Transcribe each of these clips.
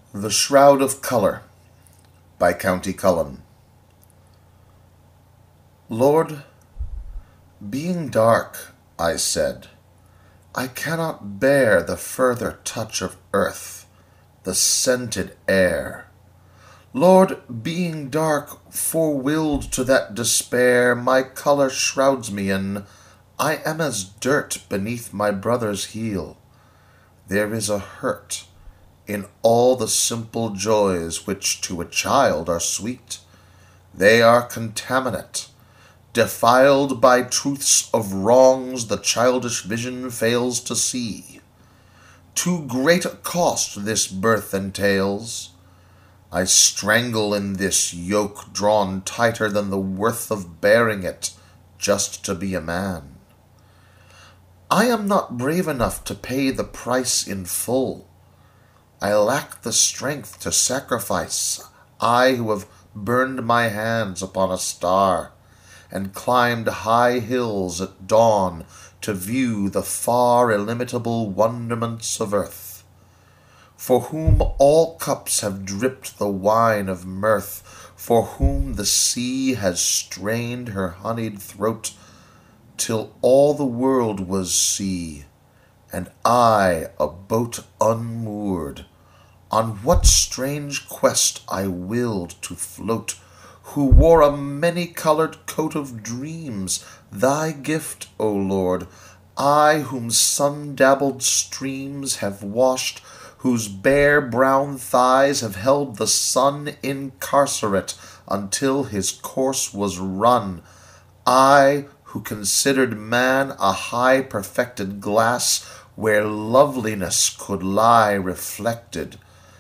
The Shroud of Colour by County Cullen. Lord, being dark, I said, I cannot bear the further touch of earth, the scented air. Lord, being dark, forewilled to that despair my colour shrouds me in, I am as dirt beneath my brother's heel. There is a hurt in all the simple joys which to a child are sweet. They are contaminate, defiled by truths of wrongs the childish vision fails to see. Too great a cost this birth entails. I strangle in this yoke drawn tighter than the worth of bearing it, just to be a man. I am not brave enough to pay the price in full. I lack the strength to sacrifice, I who have burned my hands upon a star, and climbed high hills at dawn to view the far illimitable wonderments of earth, for whom all cups have dripped the wine of mirth, for whom the sea has strained her honeyed throat, till all the world was sea, and I a boat unmoored. On what strange quest I willed to float, who wore a many-coloured coat of dreams, thy gift, O Lord, I whom sun-dabbled streams have washed, whose bare brown thighs have held the sun incarcerate until his course was run, I who considered man a high perfected glass where loveliness could lie reflected.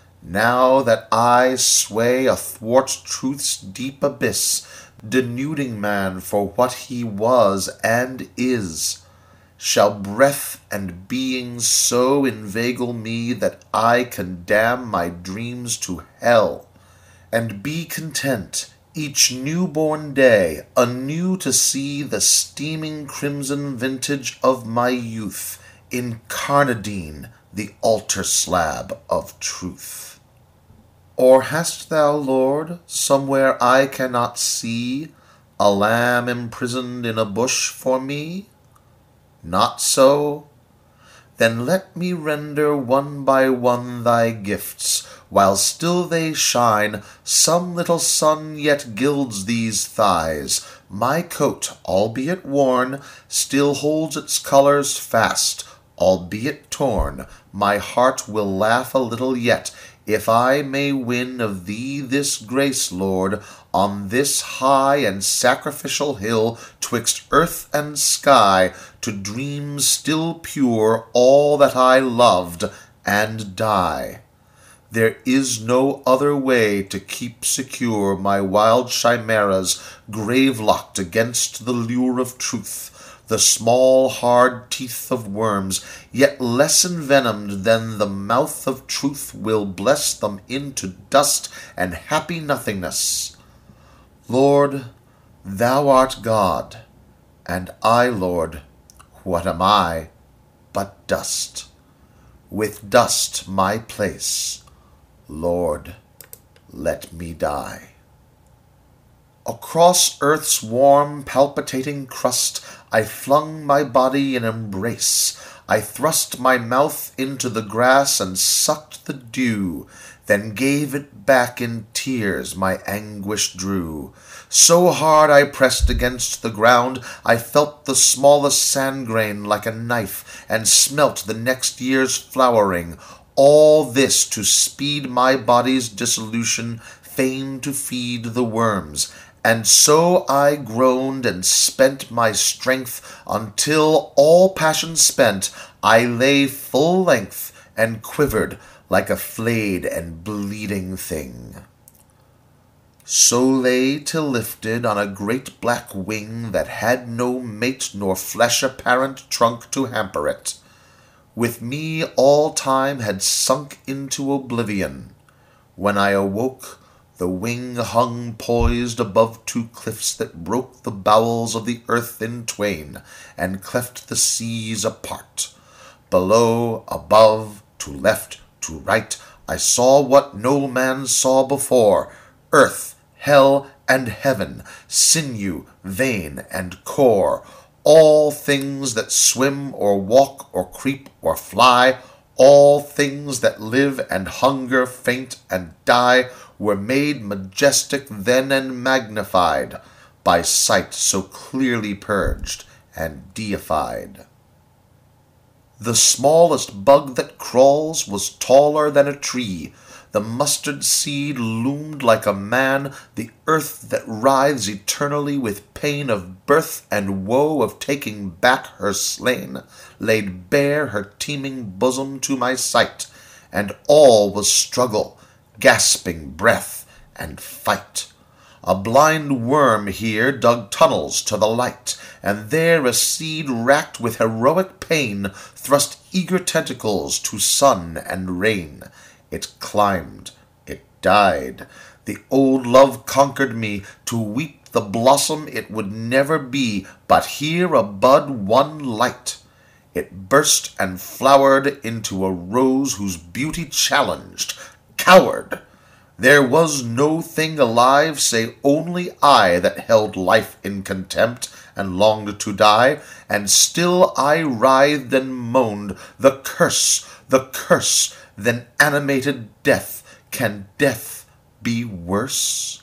Now that I sway athwart truth's deep abyss, denuding man for what he was and is, shall breath and being so inveigle me that I condemn my dreams to hell, and be content each new-born day anew to see the steaming crimson vintage of my youth incarnadine the altar slab of truth. Or hast thou, Lord, somewhere I cannot see, a lamb imprisoned in a bush for me? Not so? Then let me render one by one thy gifts, while still they shine, some little sun yet gilds these thighs. My coat, albeit worn, still holds its colours fast, albeit torn. My heart will laugh a little yet, if I may win of thee this grace, Lord, on this high and sacrificial hill, twixt earth and sky, to dream still pure all that I loved, and die. There is no other way to keep secure my wild chimeras, grave-locked against the lure of truth, the small hard teeth of worms, yet less envenomed than the mouth of truth will bless them into dust and happy nothingness. Lord, thou art God, and I, Lord, what am I but dust? With dust my place, Lord, let me die. Across earth's warm, palpitating crust, I flung my body in embrace. I thrust my mouth into the grass and sucked the dew, then gave it back in tears my anguish drew. So hard I pressed against the ground, I felt the smallest sand grain like a knife, and smelt the next year's flowering. All this to speed my body's dissolution, fain to feed the worms. And so I groaned and spent my strength, until, all passion spent, I lay full length and quivered like a flayed and bleeding thing. So lay till lifted on a great black wing that had no mate nor flesh-apparent trunk to hamper it. With me all time had sunk into oblivion. When I awoke, the wing hung poised above two cliffs that broke the bowels of the earth in twain, and cleft the seas apart. Below, above, to left, to right, I saw what no man saw before, earth, hell, and heaven, sinew, vein, and core, all things that swim or walk or creep or fly, all things that live and hunger, faint and die, were made majestic then and magnified, by sight so clearly purged and deified. The smallest bug that crawls was taller than a tree. The mustard seed loomed like a man. The earth that writhes eternally with pain of birth and woe of taking back her slain, laid bare her teeming bosom to my sight, and all was struggle, gasping breath, and fight. A blind worm here dug tunnels to the light, and there a seed racked with heroic pain thrust eager tentacles to sun and rain. It climbed, it died. The old love conquered me, to weep the blossom it would never be, but here a bud won light. It burst and flowered into a rose whose beauty challenged, cowered. There was no thing alive, save only I, that held life in contempt and longed to die, and still I writhed and moaned, the curse, then animated death. Can death be worse?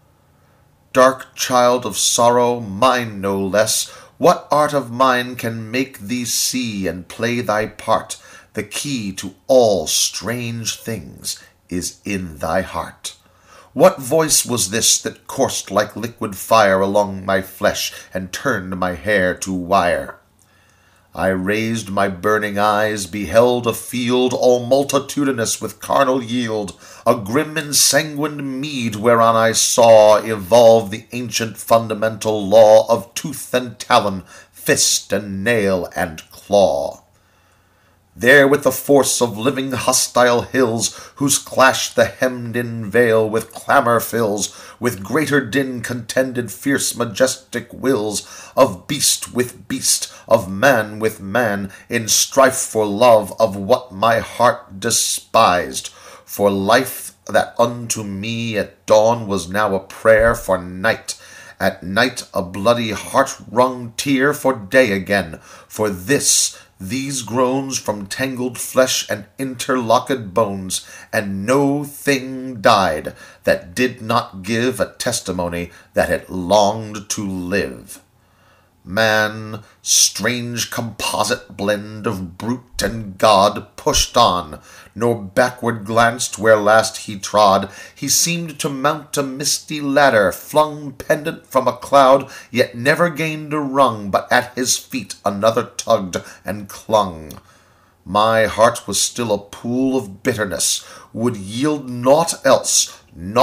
Dark child of sorrow, mine no less, what art of mine can make thee see and play thy part? The key to all strange things is in thy heart. What voice was this that coursed like liquid fire along my flesh and turned my hair to wire? I raised my burning eyes, beheld a field all multitudinous with carnal yield, a grim ensanguined mead whereon I saw evolve the ancient fundamental law of tooth and talon, fist and nail and claw. There with the force of living hostile hills, whose clash the hemmed-in vale with clamour fills, with greater din contended fierce majestic wills, of beast with beast, of man with man, in strife for love of what my heart despised. For life that unto me at dawn was now a prayer for night, at night a bloody heart-wrung tear for day again, for these groans from tangled flesh and interlocked bones, and no thing died that did not give a testimony that it longed to live. Man, strange composite blend of brute and God, pushed on, nor backward glanced where last he trod. He seemed to mount a misty ladder, flung pendant from a cloud, yet never gained a rung, but at his feet another tugged and clung. My heart was still a pool of bitterness, would yield naught else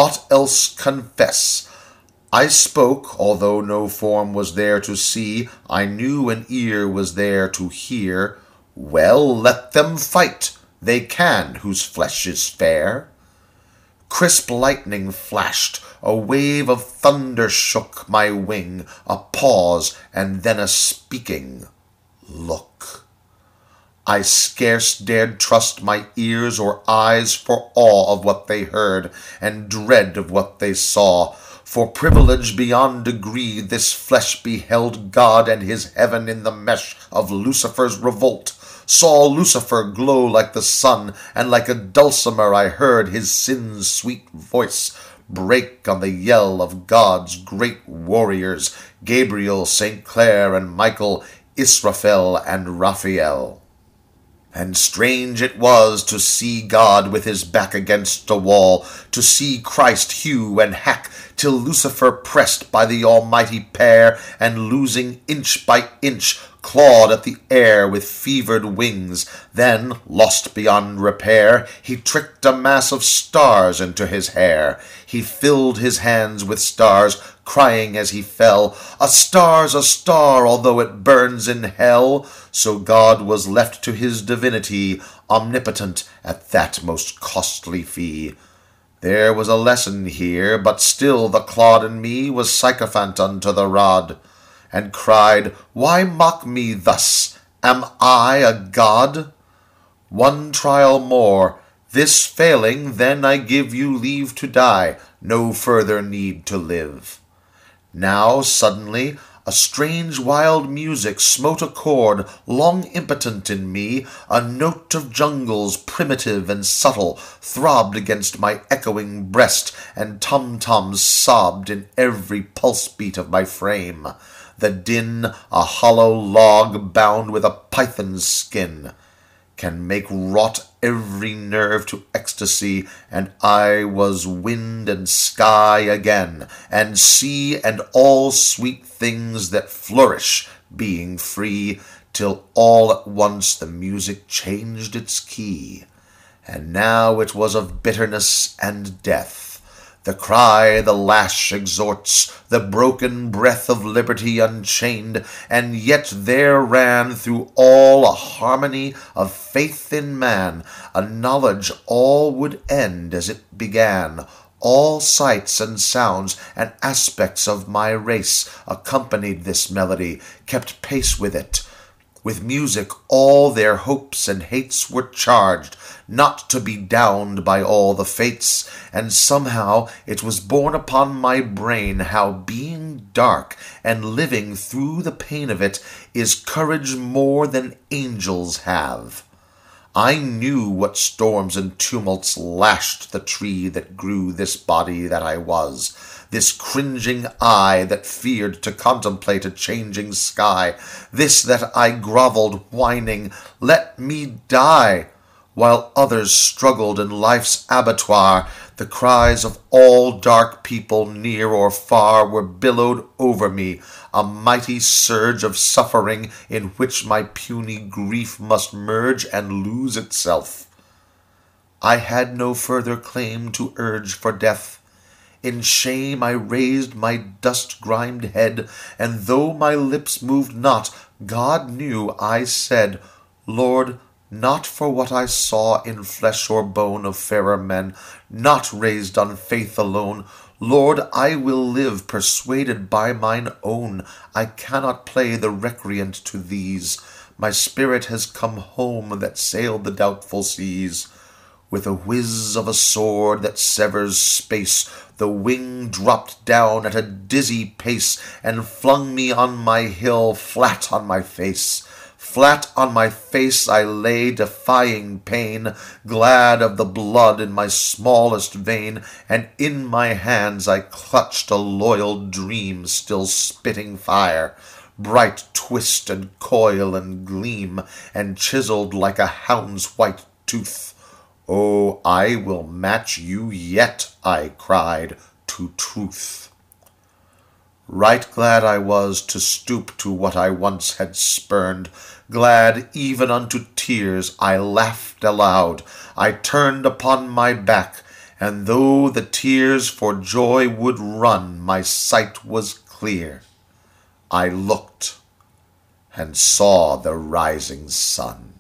confess. I spoke, although no form was there to see, I knew an ear was there to hear. Well, let them fight, they can, whose flesh is fair. Crisp lightning flashed, a wave of thunder shook my wing, a pause, and then a speaking look. I scarce dared trust my ears or eyes for awe of what they heard, and dread of what they saw. For privilege beyond degree, this flesh beheld God and his heaven in the mesh of Lucifer's revolt, saw Lucifer glow like the sun, and like a dulcimer I heard his sin's sweet voice break on the yell of God's great warriors, Gabriel, St. Clair, and Michael, Israfel, and Raphael. And strange it was to see God with his back against a wall, to see Christ hew and hack, till Lucifer, pressed by the almighty pair, and losing inch by inch, clawed at the air with fevered wings. Then, lost beyond repair, he tricked a mass of stars into his hair. He filled his hands with stars, crying as he fell, a star's a star, although it burns in hell. So God was left to his divinity, omnipotent at that most costly fee. There was a lesson here, but still the clod in me was sycophant unto the rod, and cried, Why mock me thus? Am I a god? One trial more, This failing, then I give you leave to die, no further need to live. Now suddenly a strange wild music smote a chord long impotent in me, a note of jungles primitive and subtle throbbed against my echoing breast, and tum-tums sobbed in every pulse-beat of my frame. The din, a hollow log bound with a python's skin, can make wrought every nerve to ecstasy, and I was wind and sky again, and sea and all sweet things that flourish, being free, till all at once the music changed its key, and now it was of bitterness and death. The cry, the lash exhorts, the broken breath of liberty unchained, and yet there ran through all a harmony of faith in man, a knowledge all would end as it began. All sights and sounds and aspects of my race accompanied this melody, kept pace with it. With music all their hopes and hates were charged, not to be downed by all the fates, and somehow it was borne upon my brain how being dark and living through the pain of it is courage more than angels have. I knew what storms and tumults lashed the tree that grew this body that I was, this cringing eye that feared to contemplate a changing sky, this that I grovelled whining, "Let me die," while others struggled in life's abattoir. The cries of all dark people, near or far, were billowed over me, a mighty surge of suffering in which my puny grief must merge and lose itself. I had no further claim to urge for death. In shame I raised my dust-grimed head, and though my lips moved not, God knew I said, "Lord, not for what I saw in flesh or bone of fairer men, not raised on faith alone. Lord, I will live persuaded by mine own. I cannot play the recreant to these. My spirit has come home that sailed the doubtful seas. With a whiz of a sword that severs space, the wing dropped down at a dizzy pace, and flung me on my hill flat on my face. Flat on my face I lay, defying pain, glad of the blood in my smallest vein, and in my hands I clutched a loyal dream still spitting fire, bright twist and coil and gleam, and chiselled like a hound's white tooth. "Oh, I will match you yet," I cried, "to truth." Right glad I was to stoop to what I once had spurned, glad even unto tears. I laughed aloud, I turned upon my back, and though the tears for joy would run, my sight was clear. I looked and saw the rising sun.